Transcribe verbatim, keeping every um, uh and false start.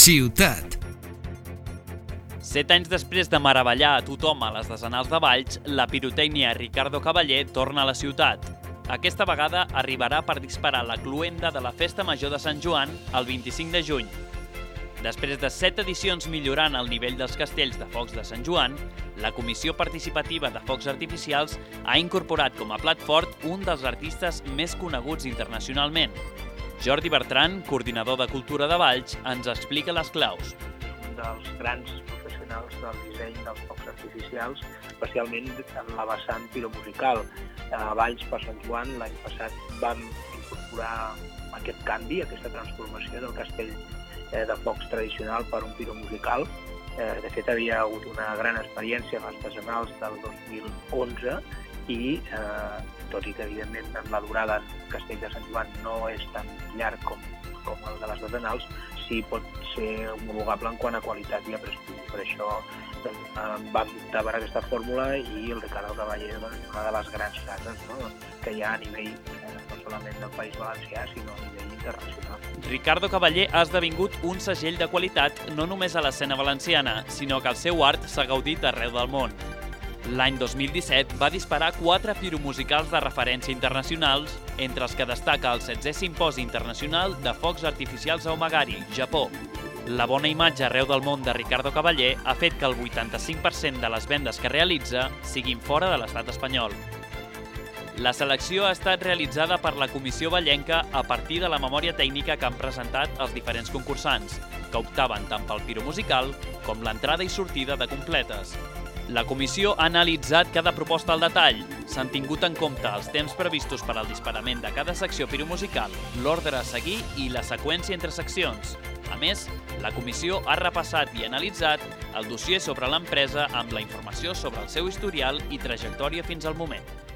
Ciutat. Set anys després de meravellar a tothom a les decenals de Valls, la pirotècnia Ricardo Cavaller torna a la ciutat. Aquesta vegada arribarà per disparar la cloenda de la Festa Major de Sant Joan el vint-i-cinc de juny. Després de set edicions millorant el nivell dels castells de focs de Sant Joan, la Comissió Participativa de Focs Artificials ha incorporat com a plat fort un dels artistes més coneguts internacionalment. Jordi Bertran, coordinador de Cultura de Valls, ens explica les claus. Un dels grans professionals del disseny dels focs artificials, especialment en la vessant piromusical. A Valls per Sant Joan l'any passat vam incorporar aquest canvi, aquesta transformació del castell de focs tradicional per un piromusical. De fet, havia hagut una gran experiència a les decenals del dos mil onze i, eh, tot i que, evidentment, la durada en castell de Sant Joan no és tan llarg com, com el de les decenals, sí pot ser homologable en quant a qualitat i a prestigi. Per això doncs, vam optar per aquesta fórmula i el Ricardo Cavaller és una de les grans cases, no?, que hi ha a nivell no solament del País Valencià, sinó a nivell internacional. Ricardo Cavaller ha esdevingut un segell de qualitat no només a l'escena valenciana, sinó que el seu art s'ha gaudit arreu del món. L'any dos mil disset va disparar quatre piromusicals de referència internacionals, entre els que destaca el setzè Simposi Internacional de Focs Artificials a Omagari, Japó. La bona imatge arreu del món de Ricardo Cavaller ha fet que el vuitanta-cinc per cent de les vendes que realitza siguin fora de l'estat espanyol. La selecció ha estat realitzada per la Comissió Vallenca a partir de la memòria tècnica que han presentat els diferents concursants, que optaven tant pel piromusical com l'entrada i sortida de completes. La comissió ha analitzat cada proposta al detall, s'han tingut en compte els temps previstos per al disparament de cada secció piromusical, l'ordre a seguir i la seqüència entre seccions. A més, la comissió ha repassat i analitzat el dossier sobre l'empresa amb la informació sobre el seu historial i trajectòria fins al moment.